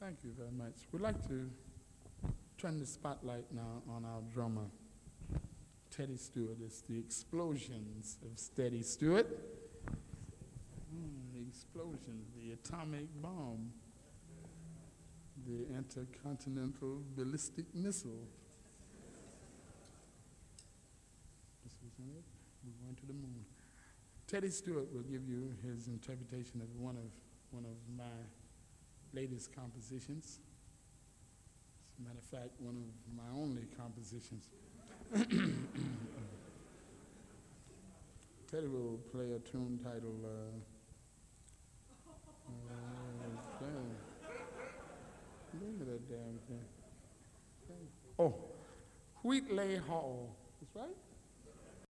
Thank you very much. We'd like to turn the spotlight now on our drummer, Teddy Stewart. It's the explosions of Teddy Stewart. The explosions, the atomic bomb, the intercontinental ballistic missile. We're going to the moon. Teddy Stewart will give you his interpretation of one of my latest compositions. As a matter of fact, one of my only compositions. Teddy will play a tune titled look at that damn thing. Oh, Wheatley Hall. That's right.